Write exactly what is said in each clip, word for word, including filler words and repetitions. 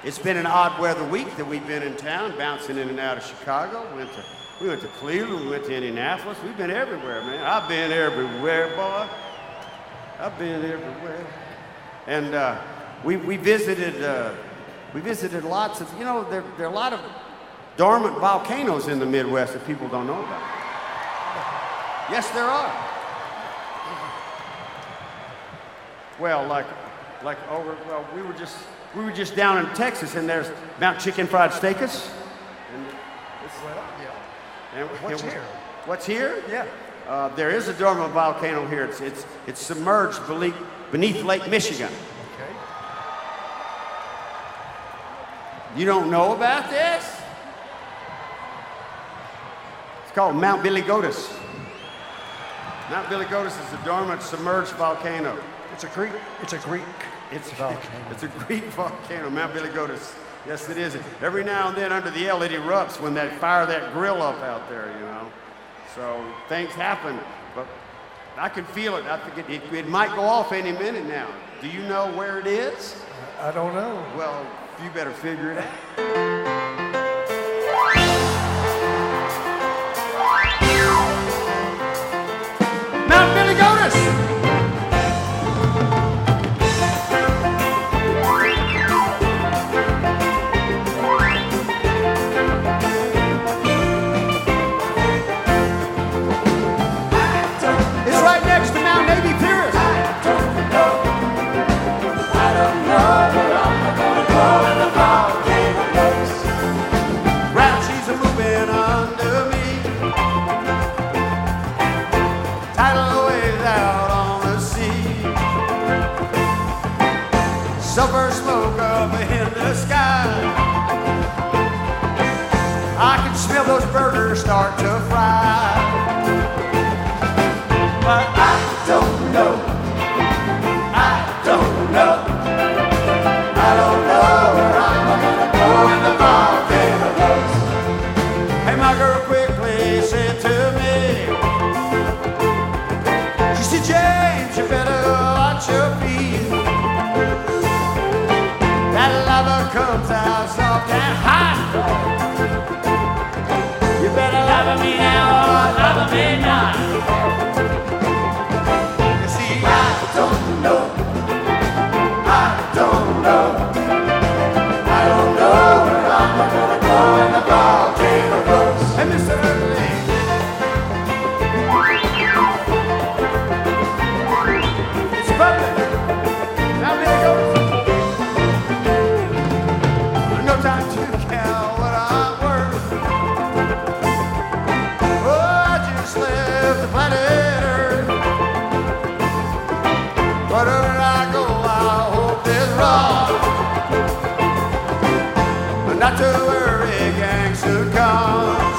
It's been an odd weather week that we've been in town, bouncing in and out of Chicago. We went to, we went to Cleveland, we went to Indianapolis. We've been everywhere, man. I've been everywhere, boy. I've been everywhere. And uh, we, we visited, uh, we visited lots of, you know, there, there are a lot of dormant volcanoes in the Midwest that people don't know about. Yes, there are. Well, like, like over, well, we were just, we were just down in Texas, and there's Mount Chicken Fried Steakhouse. And it's, well, yeah. And what's it, here? What's here? Yeah. Uh, there is a dormant volcano here. It's, it's, it's submerged beneath, beneath Lake Michigan. Okay. You don't know about this? It's called Mount Billy Goatus. Mount Billy Goatus is a dormant, submerged volcano. It's a Greek. It's a Greek. It's, volcano. It's a Greek volcano, Mount Billy Goatus. Yes, it is. Every now and then under the L, it erupts when they fire that grill up out there, you know. So things happen, but I can feel it. I think it, it, it might go off any minute now. Do you know where it is? I don't know. Well, you better figure it out. Mount Billy Goatus! Sulfur smoke up in the sky. I can smell those burgers start to fry. But I don't know. I don't know. I don't know where I'm gonna go when the volcano blows. Hey, my girl quickly said to me, she said, James, you better watch your feet. That lava comes out soft and hot. You better love me now or love me not. You see, I don't know. I don't know. I don't know where I'm gonna go when the volcano blows. Hey, Mister Early. It's public. Now there it goes. Time to count what I'm worth. Oh, I just left the planet Earth. Wherever I go, I hope it's wrong. Not to worry, gangster comes.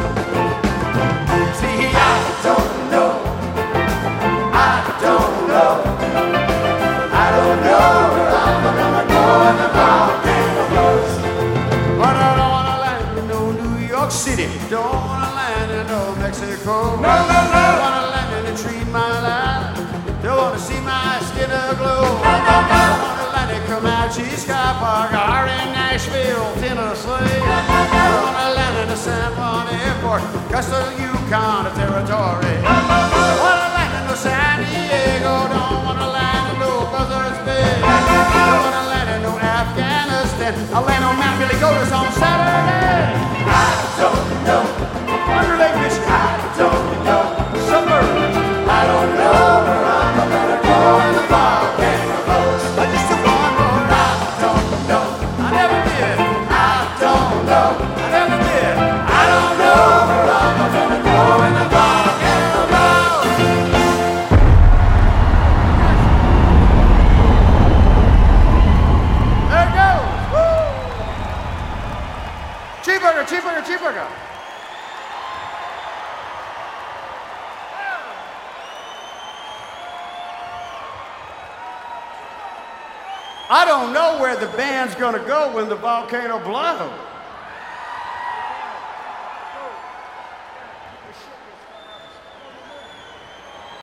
See, I don't know. I don't know. I don't know where I'm gonna go in the volcano blows. But I don't wanna land in no New York City. Don't wanna land in no Mexico. No, no, no. Don't wanna land in a tree my life. Don't wanna see my skin aglow. No, no, no. Don't wanna land in Comanche Sky Park or in Nashville, Tennessee. No, no, no. Don't wanna land in the San Juan Airport, Coastal Yukon territory. No, no, no. Don't wanna land in no San Diego. Don't wanna land in no Buzzards Bay. No, no, no. Don't wanna land in no Afghanistan. I'll land on Mount Billy Goatus on Saturday. I don't know. Under Lake Michigan. I don't know. Summer. I don't know where I'm gonna go when the volcano blows. I just took one more. I don't know. I never did. I don't know. I never did. I don't know where I'm gonna go when the volcano blows. There it goes. Woo! Cheeseburger, cheeseburger, cheeseburger. I don't know where the band's gonna go when the volcano blows.